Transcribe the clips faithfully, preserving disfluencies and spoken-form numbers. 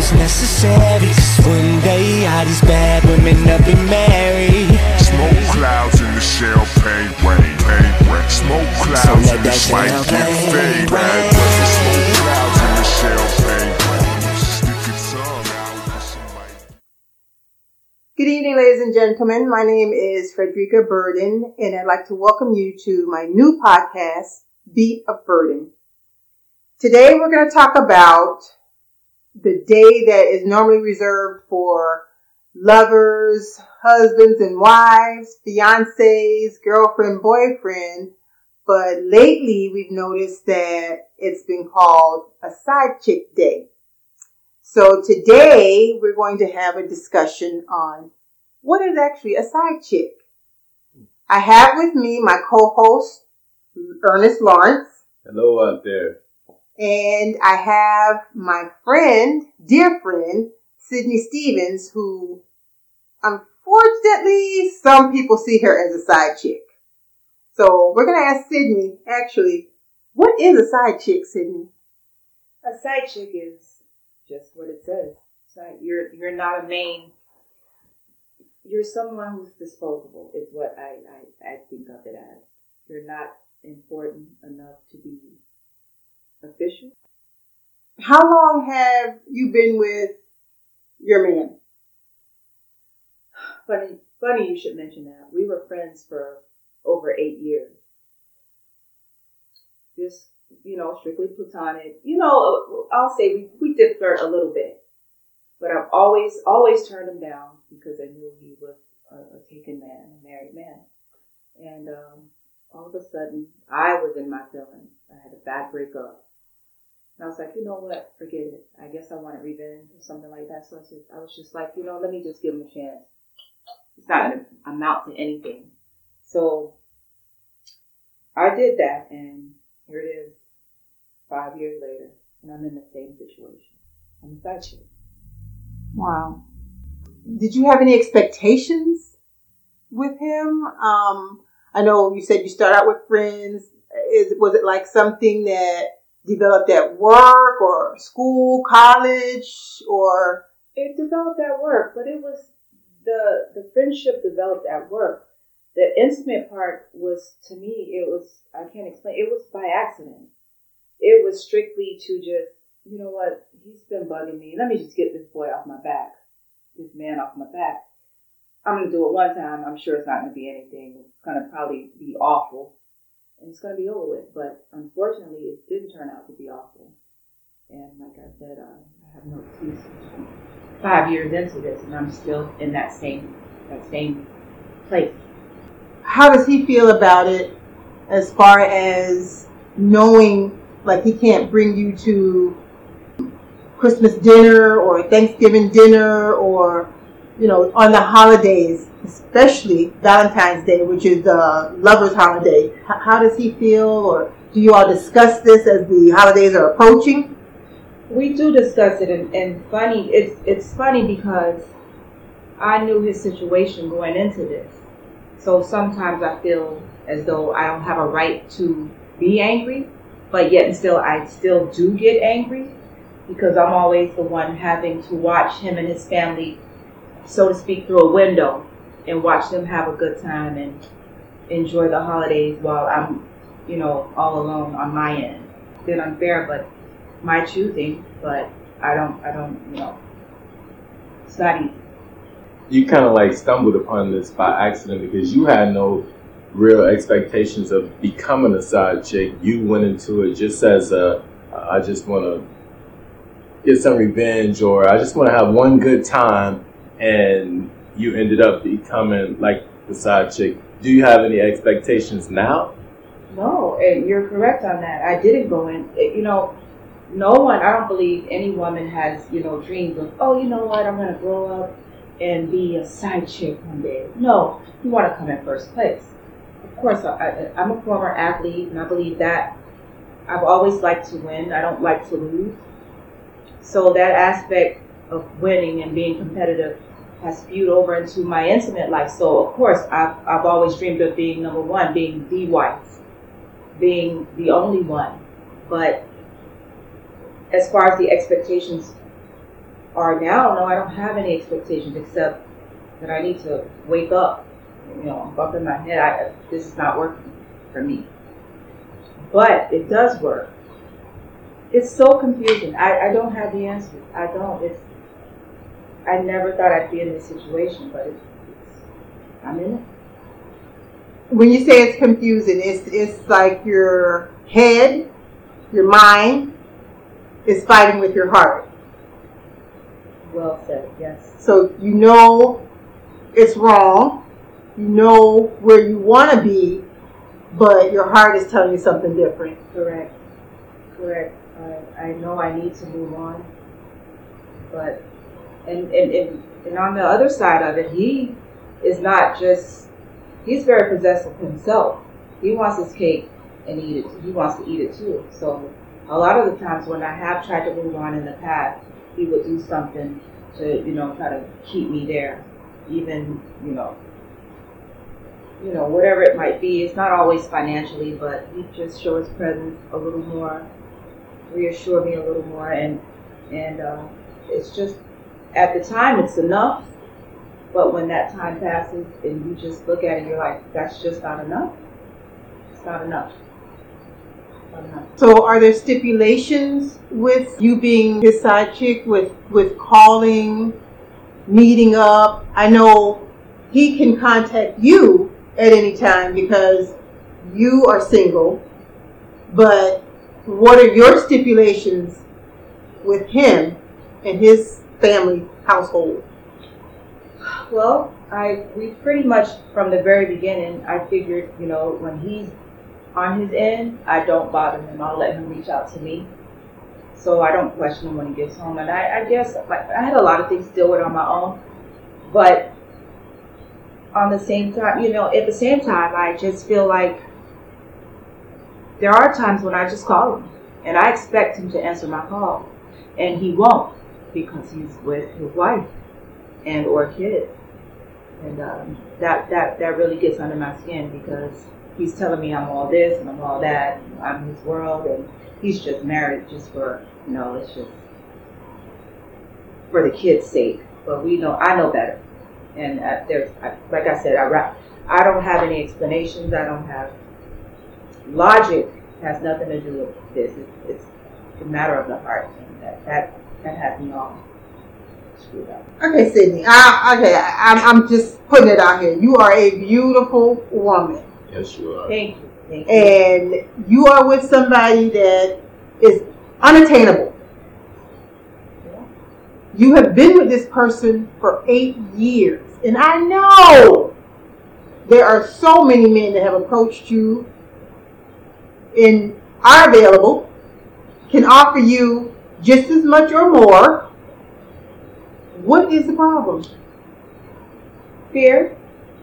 was necessary. Just one day, all these bad women up and married. Smoke clouds in the champagne rain, pain rain. Smoke clouds So in the let that swanky champagne fade. rain. Smoke clouds in the champagne rain. Stick your tongue out with somebody. Good evening, ladies and gentlemen. My name is Frederica Burden, and I'd like to welcome you to my new podcast, Beat of Burden. Today, we're going to talk about the day that is normally reserved for lovers, husbands and wives, fiancés, girlfriend, boyfriend. But lately, we've noticed that it's been called a side chick day. So today, we're going to have a discussion on what is actually a side chick. I have with me my co-host, Ernest Lawrence. Hello out there. And I have my friend, dear friend, Sydney Stevens, who unfortunately some people see her as a side chick. So we're going to ask Sydney, actually, what is a side chick, Sydney? A side chick is just what it says. So you're you're not a main. You're someone who's disposable. Is what I, I, I think of it as. You're not important enough to be official. How long have you been with your man? Funny, funny you should mention that. We were friends for over eight years. Just, you know, strictly platonic. You know, I'll say we, we did flirt a little bit. But I've always, always turned him down because I knew he was a, a taken man, a married man. And um, all of a sudden, I was in my feelings. I had a bad breakup. And I was like, you know what? Forget it. I guess I wanted revenge or something like that. So I, just, I was just like, you know, let me just give him a chance. It's not going to amount to anything. So I did that, and here it is, five years later, and I'm in the same situation. I'm a side chick. Wow. Did you have any expectations with him? Um, I know you said you start out with friends. Is was it like something that developed at work or school, college, or? It developed at work, but it was the the friendship developed at work. The intimate part was, to me, it was, I can't explain, it was by accident. It was strictly to just, you know what, he's been bugging me. Let me just get this boy off my back, this man off my back. I'm going to do it one time. I'm sure it's not going to be anything. It's going to probably be awful. And it's going to be over with. But unfortunately, it didn't turn out to be awful. And like I said, uh, I have no excuses. Five years into this, and I'm still in that same that same place. How does he feel about it as far as knowing, like, he can't bring you to Christmas dinner or Thanksgiving dinner or, you know, on the holidays, especially Valentine's Day, which is the lover's holiday? H- how does he feel, or do you all discuss this as the holidays are approaching? We do discuss it, and, and funny, it's it's funny because I knew his situation going into this. So sometimes I feel as though I don't have a right to be angry, but yet and still I still do get angry because I'm always the one having to watch him and his family, so to speak, through a window and watch them have a good time and enjoy the holidays while I'm, you know, all alone on my end. It's been unfair, but my choosing, but I don't, I don't, you know, it's not easy. You kind of like stumbled upon this by accident because you had no real expectations of becoming a side chick. You went into it just as a, I just want to get some revenge, or I just want to have one good time, and you ended up becoming like the side chick. Do you have any expectations now? No, and you're correct on that. I didn't go in, you know, no one, I don't believe any woman has, you know, dreams of, oh, you know what, I'm going to grow up and be a side chick one day. No, you want to come in first place. Of course, I, I, I'm a former athlete, and I believe that I've always liked to win. I don't like to lose. So that aspect of winning and being competitive has spewed over into my intimate life. So, of course, I've, I've always dreamed of being number one, being the wife, being the only one. But as far as the expectations Or now, no, I don't have any expectations except that I need to wake up. You know, I'm bumping my head. I, this is not working for me. But it does work. It's so confusing. I, I don't have the answers. I don't. It's. I never thought I'd be in this situation, but it's, it's, I'm in it. When you say it's confusing, it's it's like your head, your mind is fighting with your heart. Well said, yes. So you know it's wrong. You know where you want to be, but your heart is telling you something different. Correct. Correct. I, I know I need to move on, but and, and and and on the other side of it, he is not just. He's very possessive himself. He wants his cake and eat it. He wants to eat it too. So a lot of the times when I have tried to move on in the past, he would do something to, you know, try to keep me there. Even, you know, you know, whatever it might be. It's not always financially, but he just show his presence a little more, reassure me a little more, and and uh, it's just at the time it's enough. But when that time passes and you just look at it, you're like, that's just not enough. It's not enough. It's not enough. So are there stipulations with you being his side chick, with, with calling, meeting up? I know he can contact you at any time because you are single, but what are your stipulations with him and his family household? Well, I we pretty much from the very beginning, I figured, you know, when he's on his end, I don't bother him. I'll let him reach out to me, so I don't question him when he gets home. And I, I guess like I had a lot of things to deal with on my own, but on the same time, you know, at the same time, I just feel like there are times when I just call him and I expect him to answer my call, and he won't because he's with his wife and or kids. And um, that, that, that really gets under my skin because he's telling me I'm all this and I'm all that. And I'm his world, and he's just married just for, you know, it's just for the kids' sake. But we know, I know better. And uh, there's, I, like I said, I, I don't have any explanations. I don't have logic. Has nothing to do with this. It's, it's a matter of the heart, and that that, that has me all screwed up. Okay, Sydney. I, okay, I, I'm, I'm just putting it out here. You are a beautiful woman. Yes, you are. Thank you. Thank you. And you are with somebody that is unattainable. Yeah. You have been with this person for eight years. And I know there are so many men that have approached you and are available, can offer you just as much or more. What is the problem? Fear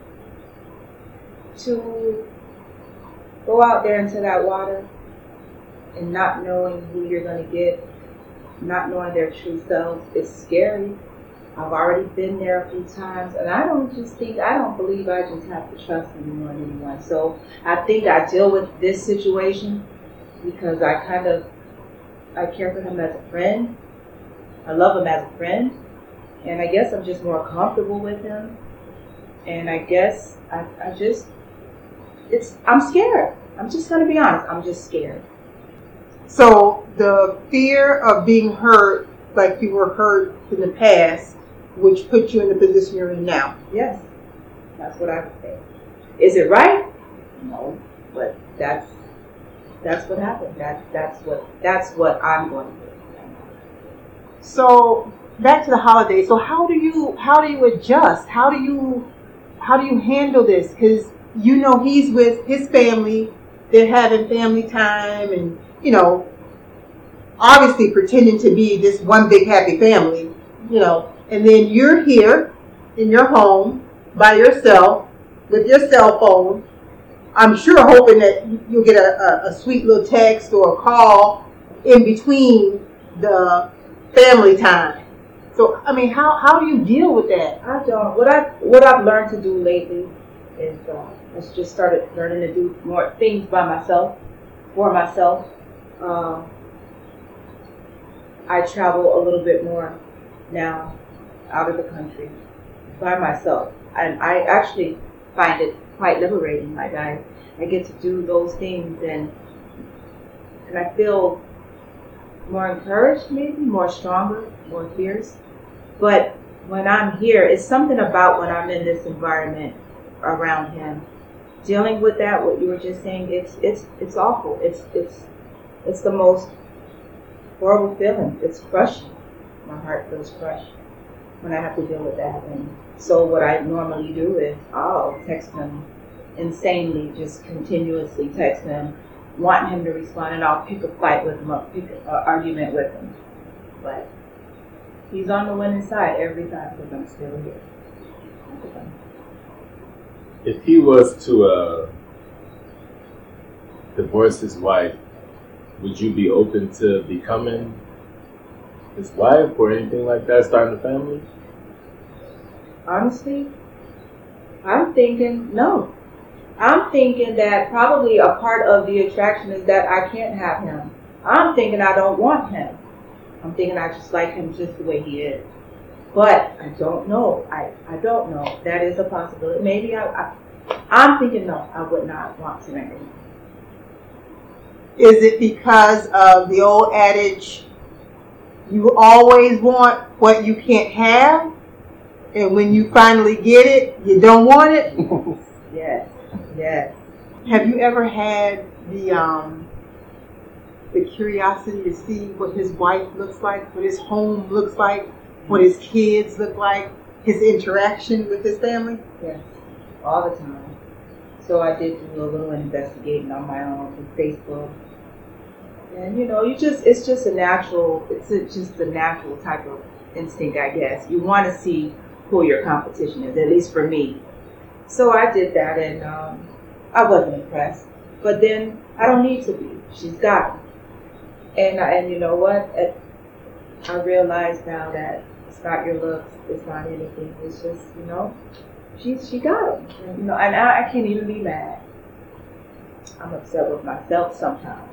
to go out there into that water and not knowing who you're going to get, not knowing their true selves is scary. I've already been there a few times, and I don't just think, I don't believe I just have to trust anyone, anyone. So I think I deal with this situation because I kind of, I care for him as a friend. I love him as a friend. And I guess I'm just more comfortable with him. And I guess I, I just, it's, I'm scared. I'm just going to be honest. I'm just scared. So the fear of being hurt like you were hurt in the past, which put you in the position you're in now. Yes, that's what I would say. Is it right? No, but that's that's what happened. That that's what that's what I'm going to do. So back to the holidays. So how do you how do you adjust? How do you how do you handle this? Because you know he's with his family. They're having family time, and you know, obviously pretending to be this one big happy family. You know. And then you're here in your home by yourself with your cell phone. I'm sure hoping that you'll get a, a, a sweet little text or a call in between the family time. So, I mean, how, how do you deal with that? I don't. What I what I've learned to do lately is uh, I just started learning to do more things by myself, for myself. Uh, I travel a little bit more now out of the country by myself. And I actually find it quite liberating. Like I, I get to do those things and and I feel more encouraged, maybe more stronger, more fierce. But when I'm here, it's something about when I'm in this environment around him, dealing with that. What you were just saying, it's it's it's awful. It's it's it's the most horrible feeling. It's crushing. My heart feels crushed when I have to deal with that. And so what I normally do is I'll text him insanely, just continuously text him, wanting him to respond, and I'll pick a fight with him, I'll pick an argument with him. But he's on the winning side every time because I'm still here. If he was to uh, divorce his wife, would you be open to becoming his wife or anything like that, starting a family? Honestly, I'm thinking no. I'm thinking that probably a part of the attraction is that I can't have him. I'm thinking I don't want him. I'm thinking I just like him just the way he is. But I don't know. I, I don't know. That is a possibility. Maybe I, I, I'm thinking no, I would not want to marry him. Is it because of the old adage, you always want what you can't have, and when you finally get it, you don't want it? Yes, yes. Have you ever had the um, the curiosity to see what his wife looks like, what his home looks like, what his kids look like, his interaction with his family? Yes, all the time. So I did do a little investigating on my own with Facebook. And you know, you just, it's just a natural, it's a, just a natural type of instinct, I guess. You want to see who your competition is, at least for me. So I did that, and um, I wasn't impressed. But then I don't need to be. She's got me. And, and you know what? I realize now that it's not your looks, it's not anything. It's just, you know, she she got him. And, you know, and I, I can't even be mad. I'm upset with myself sometimes.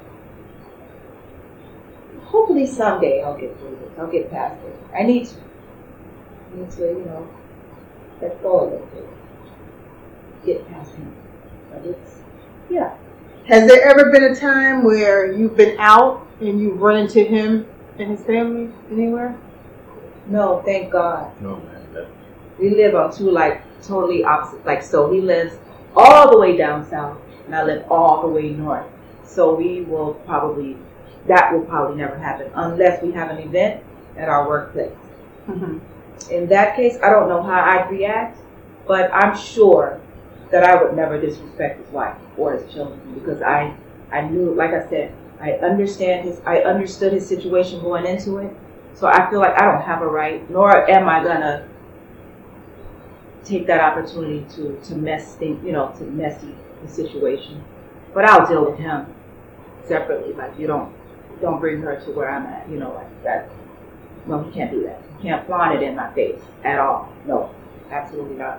Hopefully someday I'll get through this. I'll get past it. I need to. I need to, you know, let go a little bit. Get past him. But it's, yeah. Has there ever been a time where you've been out and you've run into him and his family anywhere? No, thank God. No, man. That... We live on two, like, totally opposite. Like, so he lives all the way down south, and I live all the way north. So we will probably... that will probably never happen unless we have an event at our workplace. Mm-hmm. In that case, I don't know how I'd react, but I'm sure that I would never disrespect his wife or his children because I, I knew, like I said, I understand his, I understood his situation going into it. So I feel like I don't have a right, nor am I gonna take that opportunity to, to mess things, you know, to messy the situation. But I'll deal with him separately. Like you don't. Don't bring her to where I'm at, you know, like that. No, he can't do that. He can't flaunt it in my face at all. No, absolutely not.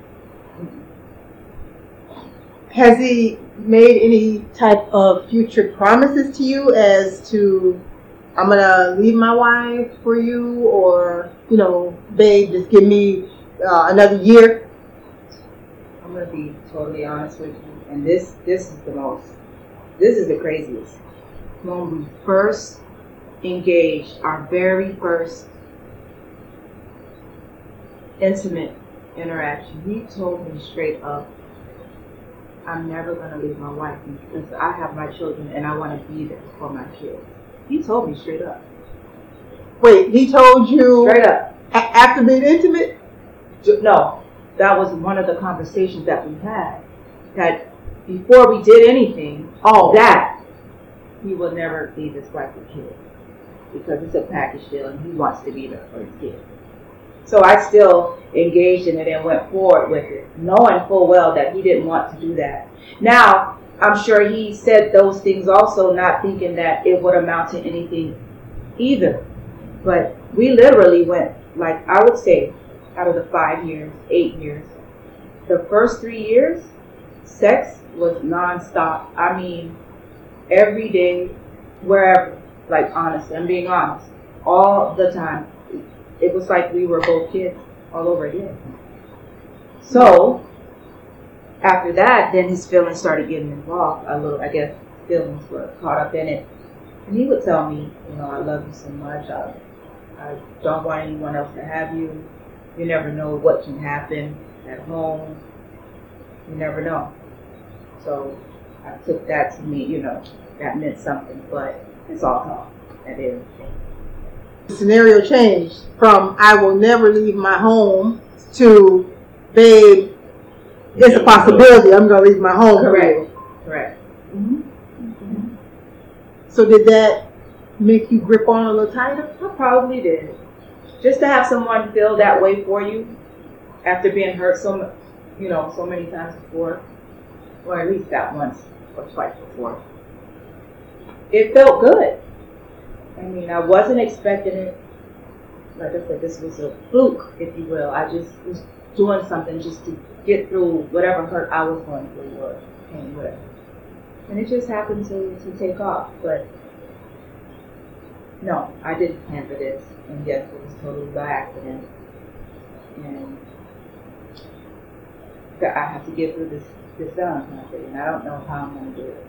Has he made any type of future promises to you as to, I'm going to leave my wife for you, or, you know, babe, just give me uh, another year? I'm going to be totally honest with you. And this, this is the most, this is the craziest. When we first engaged, our very first intimate interaction, he told me straight up, I'm never going to leave my wife because I have my children and I want to be there for my kids. He told me straight up. Wait, he told you? Straight up. A- after being intimate? No, that was one of the conversations that we had. That before we did anything, oh, that he will never leave his wife and kids because it's a package deal and he wants to be there for his kids. So I still engaged in it and went forward with it, knowing full well that he didn't want to do that. Now, I'm sure he said those things also, not thinking that it would amount to anything either. But we literally went, like I would say, out of the five years, eight years, the first three years, sex was nonstop. I mean, every day, wherever, like honestly, I'm being honest, all the time. it was like we were both kids all over again. So after that, then his feelings started getting involved a little. I guess feelings were caught up in it. And he would tell me, you know, I love you so much. I, I don't want anyone else to have you. You never know what can happen at home. You never know. So I took that to me, you know, that meant something. But it's all talk at the end of the day. The scenario changed from I will never leave my home to, babe, it's a possibility I'm going to leave my home. Correct. Correct. Mm-hmm. So did that make you grip on a little tighter? I probably did. Just to have someone feel that way for you after being hurt so, you know, so many times before, or at least that once or twice before. It felt good. I mean, I wasn't expecting it. Like I said, this was a fluke, if you will. I just was doing something just to get through whatever hurt I was going through or pain with. And it just happened to, to take off. But no, I didn't plan for this. And yes, it was totally by accident. And I have to get through this, this Valentine's Day. And I don't know how I'm going to do it.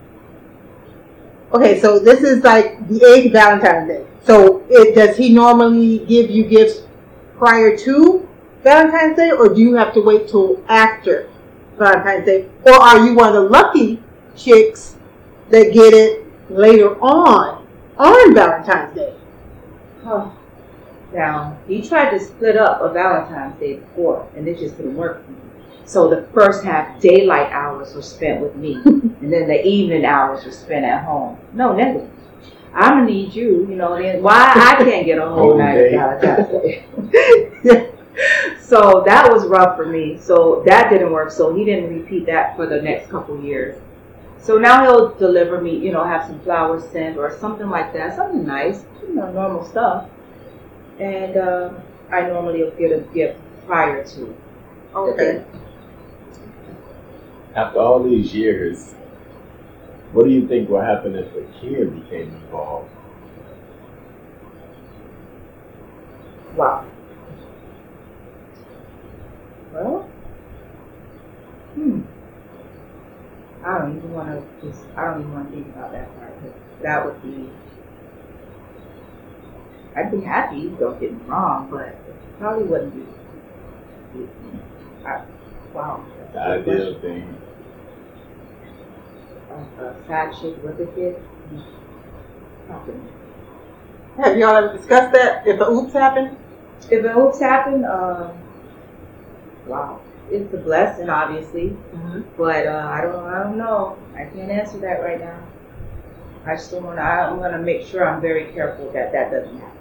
Okay, so this is like the eighth Valentine's Day. So it, does he normally give you gifts prior to Valentine's Day, or do you have to wait till after Valentine's Day? Or are you one of the lucky chicks that get it later on, on Valentine's Day? Oh. Now, he tried to split up a Valentine's Day before, and it just didn't work for me. So the first half, daylight hours were spent with me, and then the evening hours were spent at home. No, never. I'm gonna need you, you know. Then why I can't get a whole night of Valentine's Day? So that was rough for me. So that didn't work. So he didn't repeat that for the next couple years. So now he'll deliver me, you know, have some flowers sent or something like that, something nice, you know, normal stuff. And uh, I normally will get a gift prior to. Okay. After all these years, what do you think will happen if a kid became involved? Wow. Well, hmm. I don't even want to just, I don't even want to think about that part. That would be, I'd be happy, don't get me wrong, but it probably wouldn't be. I, wow. The ideal thing. A, a sad chick with a kid. Have y'all ever discussed that? If a oops happened? If an oops happened, um, wow. It's a blessing, obviously, Mm-hmm. but uh, I don't, I don't know. I can't answer that right now. I still want to. I'm going to make sure I'm very careful that that doesn't happen.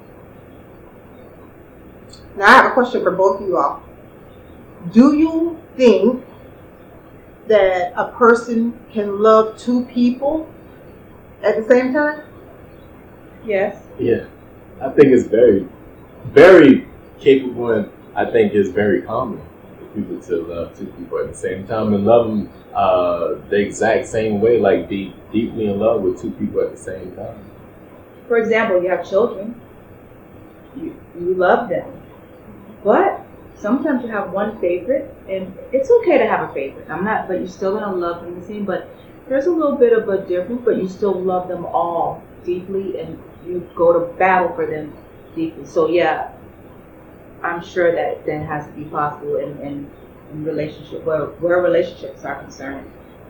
Now I have a question for both of you all. Do you think that a person can love two people at the same time? Yes. Yeah, I think it's very, very capable, and I think it's very common for people to love two people at the same time and love them uh, the exact same way, like be deeply in love with two people at the same time. For example, you have children. You you love them, but sometimes you have one favorite, and it's okay to have a favorite. I'm not, but you're still gonna love them the same. But there's a little bit of a difference, but you still love them all deeply, and you go to battle for them deeply. So yeah, I'm sure that that has to be possible in, in, in relationship where where relationships are concerned.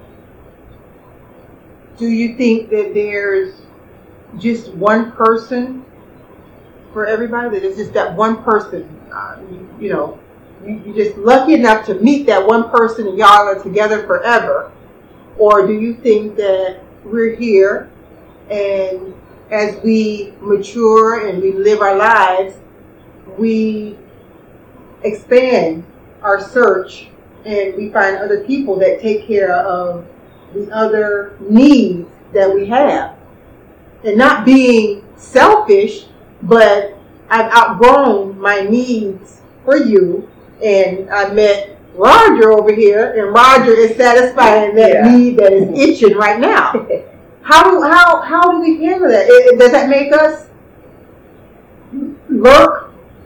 Do you think that there's just one person for everybody? That it's just that one person? Uh, you, you know, you, you're just lucky enough to meet that one person and y'all are together forever? Or do you think that we're here and as we mature and we live our lives, we expand our search and we find other people that take care of the other needs that we have? And not being selfish, but I've outgrown my needs for you, and I met Roger over here, and Roger is satisfying that Yeah. need that is itching right now. How do how how do we handle that? It- Does that make us lurk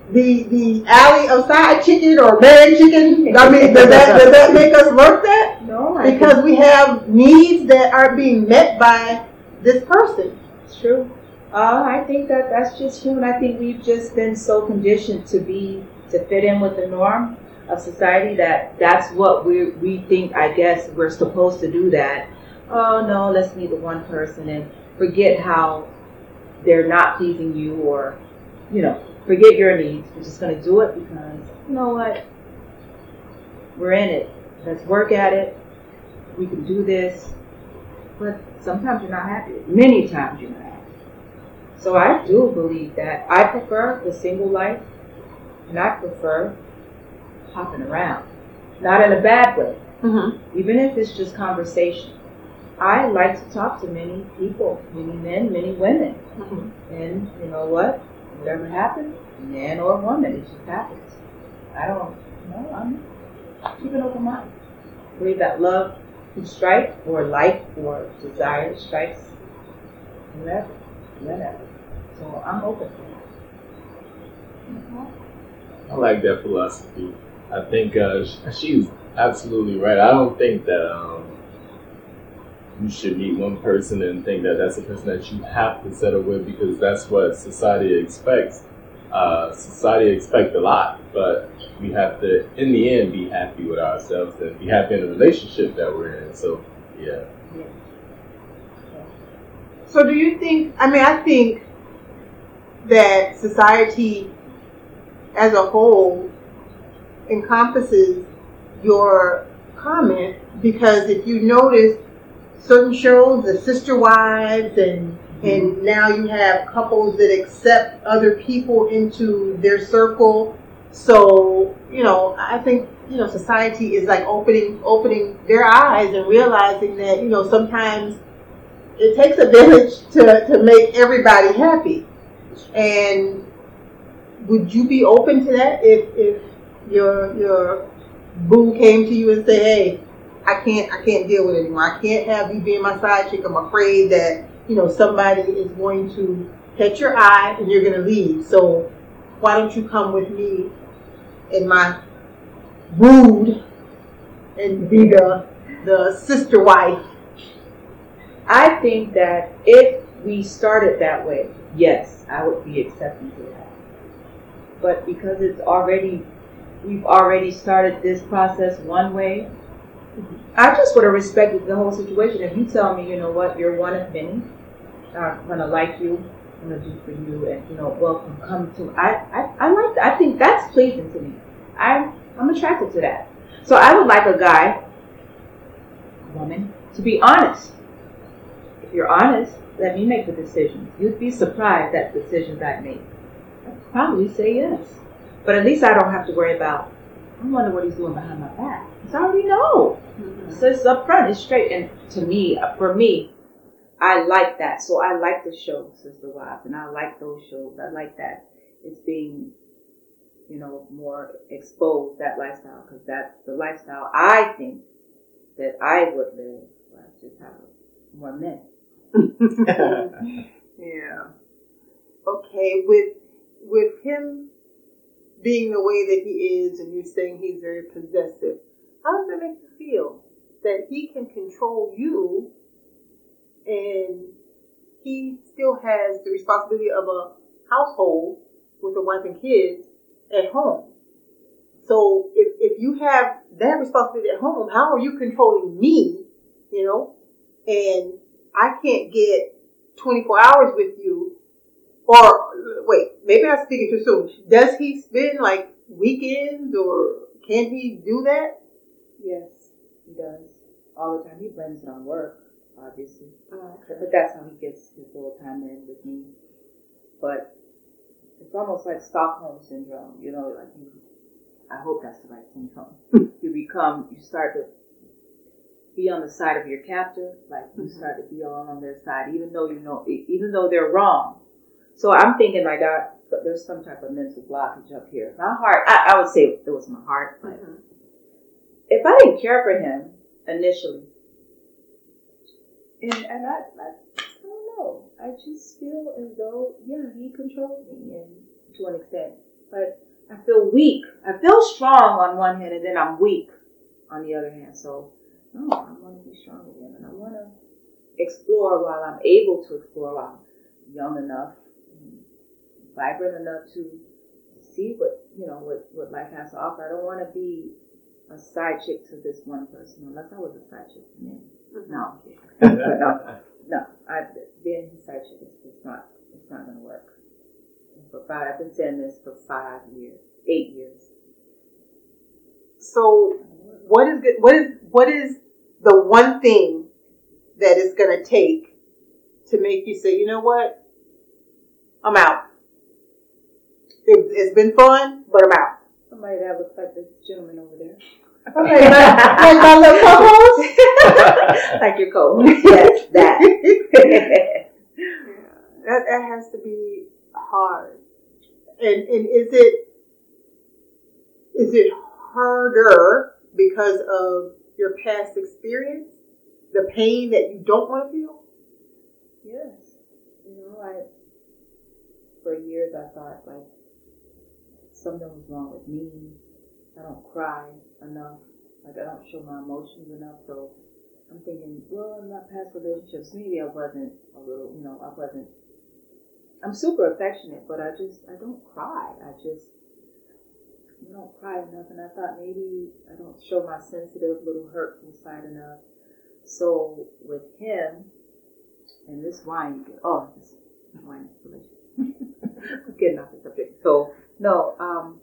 the the alley of side chicken or man chicken? I mean, does that does that make us work that? No, I Because think we have needs that aren't being met by this person. it's true. Uh, I think that that's just human. I think we've just been so conditioned to be to fit in with the norm of society that that's what we we think. I guess we're supposed to do that. Oh no, let's meet the one person and forget how they're not pleasing you, or you know, forget your needs. We're just going to do it because you know what? We're in it. Let's work at it. We can do this. But sometimes you're not happy. Many times you're not happy. So I do believe that I prefer the single life, and I prefer hopping around. Not in a bad way. Mm-hmm. Even if it's just conversation. I like to talk to many people, many men, many women. Mm-hmm. And you know what? Whatever happens, man or woman, it just happens. I don't know. I'm keep an open mind. I believe that love can strike, or like, or desire strikes whenever, whenever. So I'm open to that. I like that philosophy. I think uh, sh- she's absolutely right. I don't think that um, you should meet one person and think that that's a person that you have to settle with, because that's what society expects. Uh, society expects a lot, but we have to, in the end, be happy with ourselves and be happy in the relationship that we're in. So, yeah. Yeah. So do you think, I mean, I think that society as a whole encompasses your comment, because if you notice certain shows, the Sister Wives, and and now you have couples that accept other people into their circle. So, you know, I think, you know, society is like opening opening their eyes and realizing that, you know, sometimes it takes a village to, to make everybody happy. And would you be open to that if if your your boo came to you and said, hey, I can't I can't deal with it anymore. I can't have you being my side chick. I'm afraid that, you know, somebody is going to catch your eye and you're gonna leave. So why don't you come with me in my brood and be the the sister wife? I think that if we started that way, yes, I would be accepting to that. But because it's already, we've already started this process one way, I just would have respected the whole situation. If you tell me, you know what, you're one of many, I'm gonna like you, I'm gonna do for you, and you know, welcome, come to. I, I, I like that. I think that's pleasing to me. I'm, I'm attracted to that. So I would like a guy, woman, to be honest. If you're honest, let me make the decisions. You'd be surprised at the decisions I make. I'd probably say yes, but at least I don't have to worry about. I wonder what he's doing behind my back. Because I already know. Mm-hmm. So it's up front, it's straight. And to me, for me, I like that. So I like the show Sister Wives, and I like those shows. I like that it's being, you know, more exposed, that lifestyle, because that's the lifestyle I think that I would live. I just have more men. Yeah. Okay, with with him being the way that he is, and you're saying he's very possessive, how does it make you feel that he can control you and he still has the responsibility of a household with a wife and kids at home? So if, if you have that responsibility at home, how are you controlling me, you know, and I can't get twenty-four hours with you? Or, wait, maybe I'm speaking too soon. Does he spend, like, weekends, or can he do that? Yes, he does. All the time. He blames it on work, obviously. Oh, okay. But that's how he gets his little time in with me. But it's almost like Stockholm Syndrome. You know, like you, I hope that's the right syndrome. You become, you start to be on the side of your captor. Like, you mm-hmm. start to be all on their side, even though you know, even though they're wrong. So I'm thinking like that, there's some type of mental blockage up here. My heart, I, I would say it was my heart. But mm-hmm. if I didn't care for him initially, and, and I, I, I don't know, I just feel as though, yeah, he controls me, and to an extent. but I feel weak. I feel strong on one hand, and then I'm weak on the other hand. So, no, I want to be strong again, and I want to explore while I'm able to explore while I'm young enough, and vibrant enough to see what, you know, what, what life has to offer. I don't want to be a side chick to this one person, unless I was a side chick to me. Mm-hmm. No, but no, no. I've been a side chick. It's, it's not. It's not going to work. And for five, I've been saying this for five years, eight years. So, what is good, what is what is the one thing that it's going to take to make you say, you know what, I'm out. It, it's been fun, but I'm out. Somebody that looks like this gentleman over there. Okay, like my little co-host? Like your co-host. Yes, that. Yeah, that. That has to be hard. And and is it is it harder because of your past experience? The pain that you don't want to feel? Yes. You know, I for years I thought like something was wrong with me. I don't cry enough. Like I don't show my emotions enough. So I'm thinking, well, in my past relationships, maybe I wasn't a little, you know, I wasn't. I'm super affectionate, but I just I don't cry. I just I don't cry enough, and I thought maybe I don't show my sensitive little hurtful side enough. So with him and this wine, oh, this wine is delicious. I'm getting off the subject. So no, um,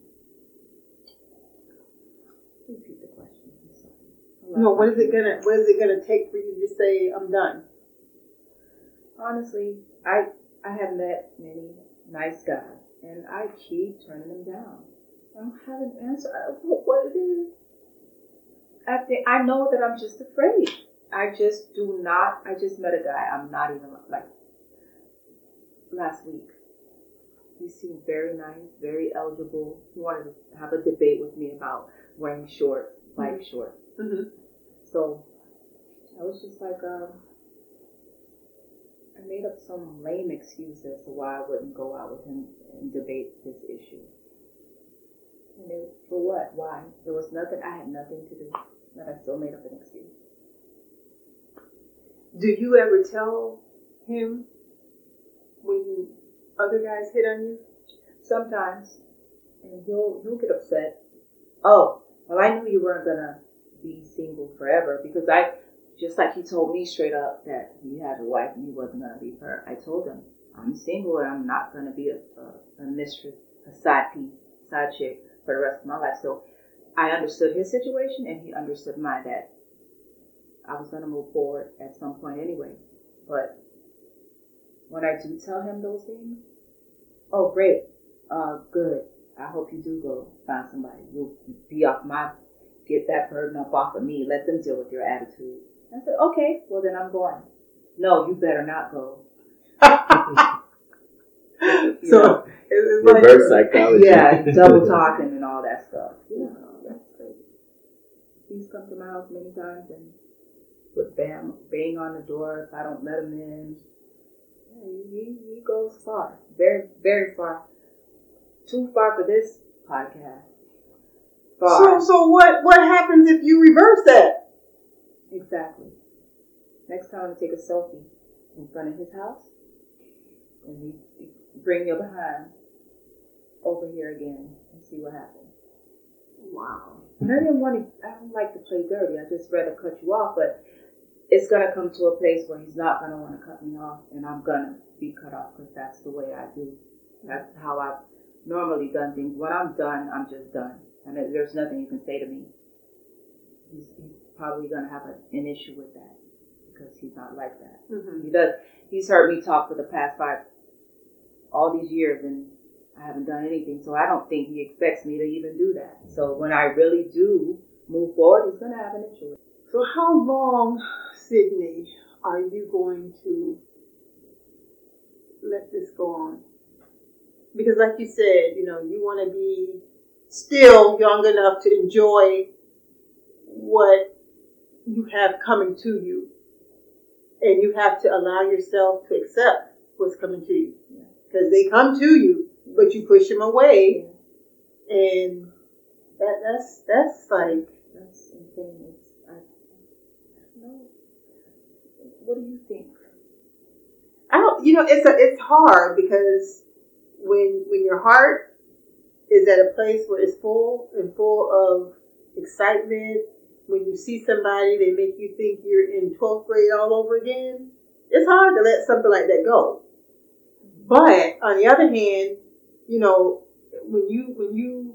repeat the question. I'm sorry. No, what is it gonna what is it gonna take for you to just say I'm done? Honestly, I I have met many nice guys, and I keep turning them down. I don't have an answer. I don't know what it is. I think I know that I'm just afraid. I just do not. I just met a guy. I'm not even like last week. He seemed very nice, very eligible. He wanted to have a debate with me about wearing shorts, bike mm-hmm. shorts. Mm-hmm. So I was just like, um, I made up some lame excuse as to why I wouldn't go out with him and debate this issue. And it, for what? Why? There was nothing. I had nothing to do. But I still made up an excuse. Do you ever tell him when other guys hit on you? Sometimes. And he'll he'll get upset. Oh, well, I knew you weren't going to be single forever, because I, just like he told me straight up that he had a wife and he wasn't going to leave her. I told him, I'm single and I'm not going to be a, a, a mistress, a side piece, side chick for the rest of my life. So I understood his situation and he understood mine, that I was going to move forward at some point anyway. But when I do tell him those things, oh, great, uh, good. I hope you do go find somebody. You'll be off my, get that burden up off of me. Let them deal with your attitude. I said, okay, well then I'm going. No, you better not go. So know, it's reverse like, psychology. Yeah, double talking and all that stuff. Yeah, that's crazy. He's come to my house many times and would bam, bang on the door if I don't let him in. Yeah, he, he goes far, very, very far. Too far for this podcast. Far. So, so what, what happens if you reverse that? Exactly. Next time I'm going to take a selfie in front of his house and he bring your behind over here again and see what happens. Wow. And I didn't want to, I don't like to play dirty. I just rather cut you off, but it's going to come to a place where he's not going to want to cut me off and I'm going to be cut off because that's the way I do. That's how I've normally done things. When I'm done, I'm just done. And there's nothing you can say to me. He's, he's probably going to have a, an issue with that because he's not like that. Mm-hmm. He does. He's heard me talk for the past five, all these years, and I haven't done anything. So I don't think he expects me to even do that. So when I really do move forward, he's going to have an issue with it. So how long, Sydney, are you going to let this go on? Because like you said, you know, you want to be still young enough to enjoy what you have coming to you. And you have to allow yourself to accept what's coming to you. Because they come to you, but you push them away And that that's that's like That's insane. It's, I, no. What do you think? I don't you know, it's a it's hard because when when your heart is at a place where it's full and full of excitement, when you see somebody, they make you think you're in twelfth grade all over again. It's hard to let something like that go. But on the other hand, you know, when you when you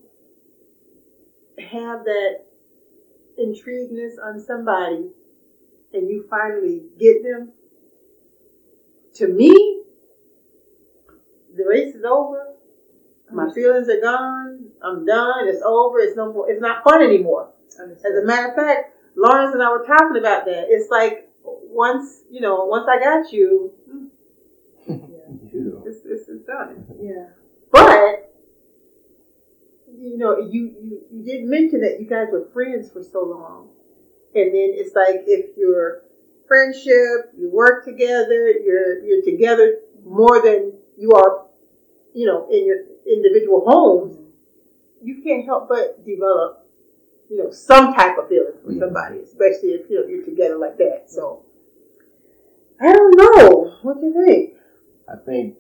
have that intrigueness on somebody and you finally get them, to me, the race is over. My feelings are gone. I'm done. It's over. It's no more. It's not fun anymore. As a matter of fact, Lawrence and I were talking about that. It's like once you know, once I got you, Yeah. it's, it's, it's done. Yeah. But you know, you, you you did mention that you guys were friends for so long, and then it's like if your friendship, you work together, you're you're together more than you are, you know, in your individual homes. You can't help but develop, you know, some type of feeling for somebody, especially if you know, you're together like that. So I don't know. What do you think? I think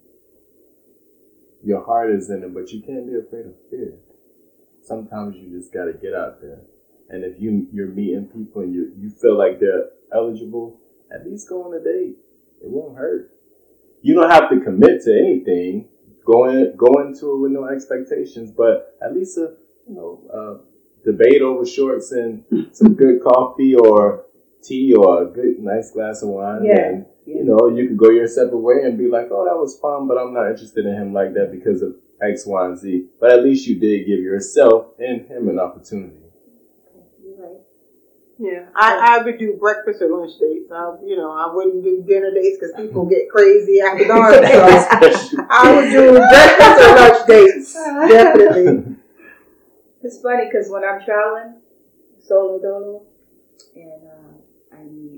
your heart is in it, but you can't be afraid of fear. Sometimes you just got to get out there. And if you, you're meeting people and you, you feel like they're eligible, at least go on a date. It won't hurt. You don't have to commit to anything. Go in, go into it with no expectations, but at least a, you know, uh, debate over shorts and some good coffee or tea or a good, nice glass of wine. Yeah. And, you know, you could go your separate way and be like, oh, that was fun, but I'm not interested in him like that because of X, Y, and Z. But at least you did give yourself and him an opportunity. You're right. Yeah, I, I would do breakfast or lunch dates. I, you know, I wouldn't do dinner dates because people get crazy after dark. So I would do breakfast or lunch dates, definitely. It's funny because when I'm traveling, solo dolo, and uh, I meet,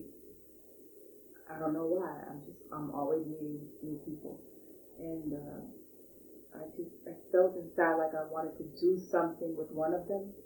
I don't know why, I'm just, I'm always meeting new people. And uh, I just, I felt inside like I wanted to do something with one of them.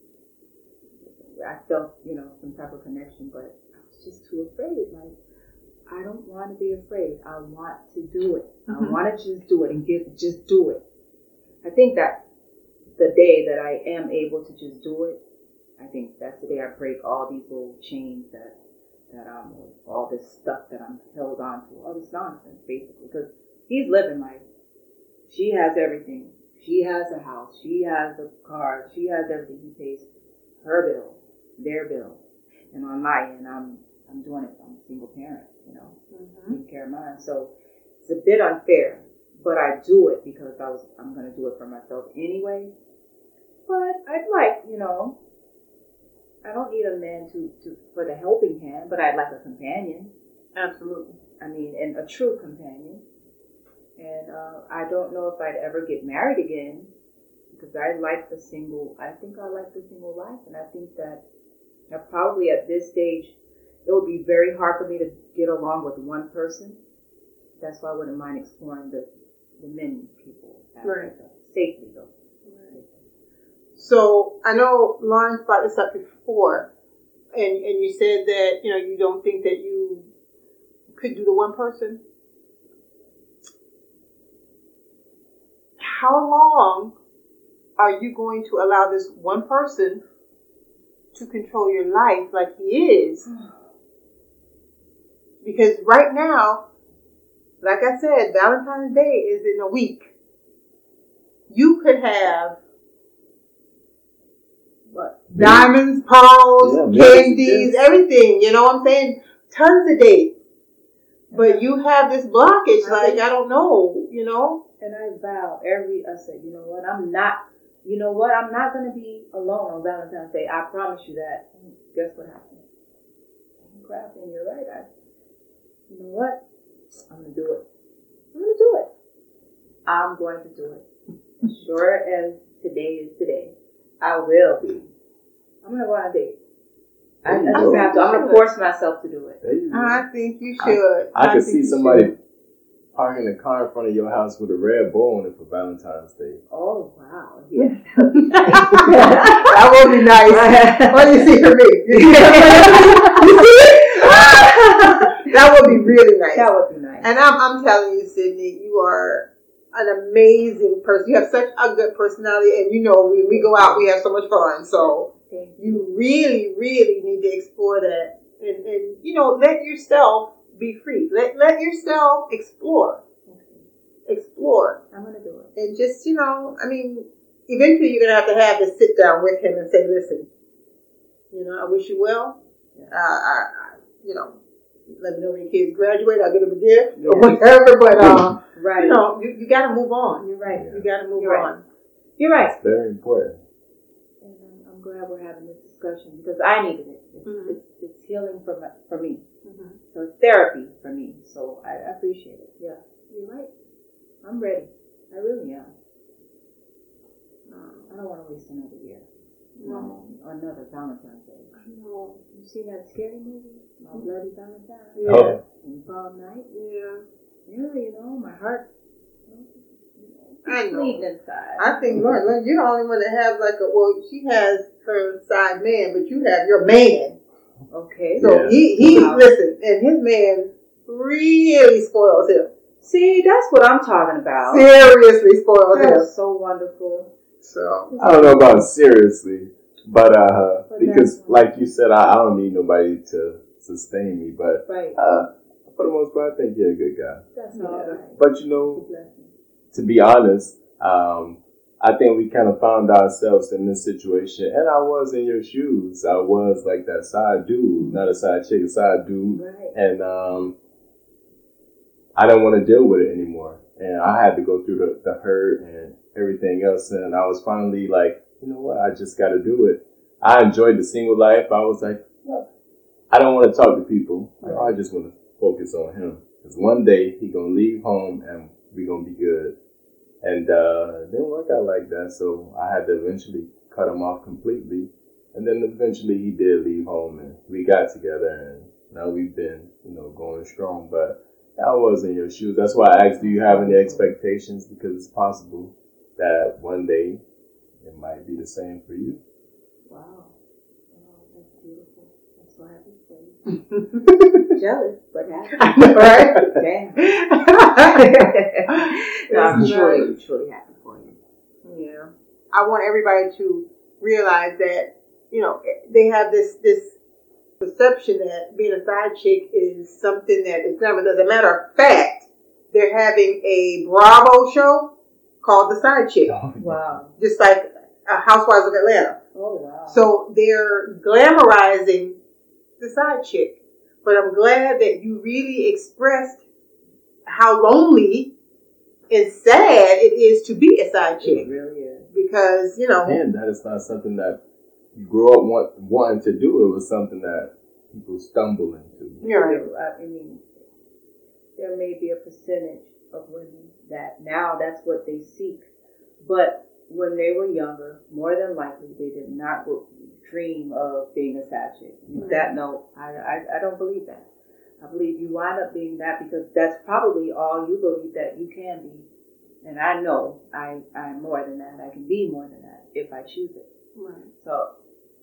I felt, you know, some type of connection, but I was just too afraid. Like, I don't want to be afraid. I want to do it. Mm-hmm. I want to just do it and get, just do it. I think that the day that I am able to just do it, I think that's the day I break all these little chains that, that um, all this stuff that I'm held on to, all this nonsense, basically. Because he's living life. She has everything. She has a house. She has a car. She has everything. He pays her bill, their bill. And on my end, I'm I'm doing it. I'm a single parent, you know, mm-hmm. taking care of mine. So it's a bit unfair, but I do it because I was I'm going to do it for myself anyway. But I'd like, you know, I don't need a man to, to for the helping hand, but I'd like a companion. Absolutely. I mean, and a true companion. And uh, I don't know if I'd ever get married again because I like the single, I think I like the single life. And I think that I probably at this stage, it would be very hard for me to get along with one person. That's why I wouldn't mind exploring the, the many people. Right. Safely, though. Right. So I know Lawrence brought this up before, and, and you said that, you know, you don't think that you could do the one person. How long are you going to allow this one person to control your life like he is? Because right now, like I said, Valentine's Day is in a week. You could have what? Diamonds, pearls, yeah, candies, yeah. everything. You know what I'm saying? Tons of dates. But you have this blockage, I like, I don't know, you know? And I vow every, I said, you know what, I'm not, you know what, I'm not going to be alone on Valentine's Day. I promise you that. And guess what happened? Crap, and you're right. I, you know what? I'm going to do it. I'm going to do it. I'm going to do it. Sure as today is today, I will be. I'm going to go on a date. I, I just have to, I'm going to force myself to do it. I think you should. I, I, I could see somebody parking the car in front of your house with a red bow on it for Valentine's Day. Oh, wow. Yeah. That would be nice. What do you see for me? You see it? That would be really nice. That would be nice. And I'm, I'm telling you, Sydney, you are an amazing person. You have such a good personality, and you know, when we go out, we have so much fun. So you really, really need to explore that, and, and you know, let yourself be free. Let let yourself explore, explore. I'm gonna do it. And just, you know, I mean, eventually you're gonna have to have to sit down with him and say, listen, you know, I wish you well. Uh, I, I, you know. Let me know when your kids graduate. I'll get them a gift or whatever. But uh, right, you know, you, you got to move on. You're right. You got to move You're on. Right. You're right. It's very important. And I'm, I'm glad we're having this discussion because I needed it. It's, Mm-hmm. it's, it's healing for my, for me. Mm-hmm. So it's therapy for me. So I, I appreciate it. Yeah, you're right. I'm ready. I really am. Um, I don't want to waste another year. No. Um, another Valentine's Day. No. You seen that scary movie? My Bloody Valentine? Yeah. Oh. And prom night? Yeah. Yeah, you know, my heart. I know. Bleeding inside. I think, Lord, Lord, you're the only one that has like a, well, she has her side man, but you have your man. Okay. So Yeah. he, he Wow. listen, and his man really spoils him. See, that's what I'm talking about. Seriously spoils him. That's so wonderful. So, I don't know about seriously, but uh, But because that's- like you said, I, I don't need nobody to sustain me. But Right. uh, for the most part, I think you're a good guy. That's Yeah. all right. But you know, Blessing. to be honest, um, I think we kind of found ourselves in this situation, and I was in your shoes. I was like that side dude, not a side chick, a side dude, Right. and um, I didn't want to deal with it anymore. And I had to go through the, the hurt and everything else, and I was finally like, you know what, I just got to do it. I enjoyed the single life. I was like, well, I don't want to talk to people. I just want to focus on him. Because one day he going to leave home and we going to be good. And uh, it didn't work out like that, so I had to eventually cut him off completely. And then eventually he did leave home, and we got together, and now we've been, you know, going strong. But I was in your shoes. That's why I asked, do you have any expectations? Because it's possible that one day it might be the same for you. Wow. Oh, that's beautiful. I'm so happy for you. Jealous, but happy. I know, right? Damn. No, I'm It's truly, truly happy for you. Yeah. I want everybody to realize that, you know, they have this, this perception that being a side chick is something that is never. As a matter of fact, they're having a Bravo show called The Side Chick, Wow. just like uh, Housewives of Atlanta. Oh, wow. So they're glamorizing the side chick. But I'm glad that you really expressed how lonely and sad it is to be a side It chick. really is. Because, you know, And that is not something that you grew up want, wanting to do. It was something that people stumble into. you're right. I mean, there may be a percentage of women that now that's what they seek. But when they were younger, more than likely, they did not dream of being a side chick. That, no, I, I, I don't believe that. I believe you wind up being that because that's probably all you believe that you can be. And I know I, I'm more than that. I can be more than that if I choose it. Right. So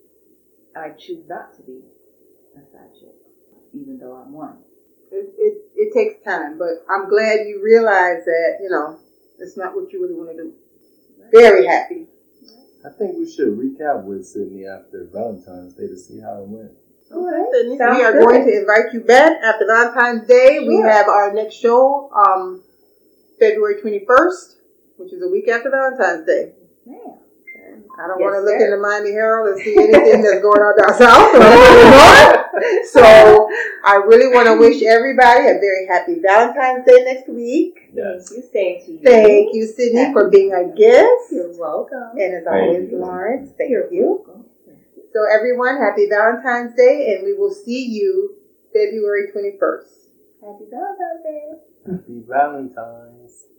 I choose not to be a side chick, even though I'm one. It, it, it takes time, but I'm glad you realize that, you know, it's not what you really want to do. Very happy. I think we should recap with Sydney after Valentine's Day to see how it went. All right. We Sounds are good. going to invite you back after Valentine's Day. We Sure. have our next show um, February twenty-first, which is a week after Valentine's Day. Man. I don't Yes, want to look sir. in the Miami Herald and see anything that's going on down south or going on. So I really want to wish everybody a very happy Valentine's Day next week. Yes. Thank you, same to you. Thank you, Sydney, for being our guest. You're welcome. And as Thank always, you. Lawrence, thank You're you. welcome. So everyone, happy Valentine's Day, and we will see you February twenty-first. Happy Valentine's Day. Happy Valentine's.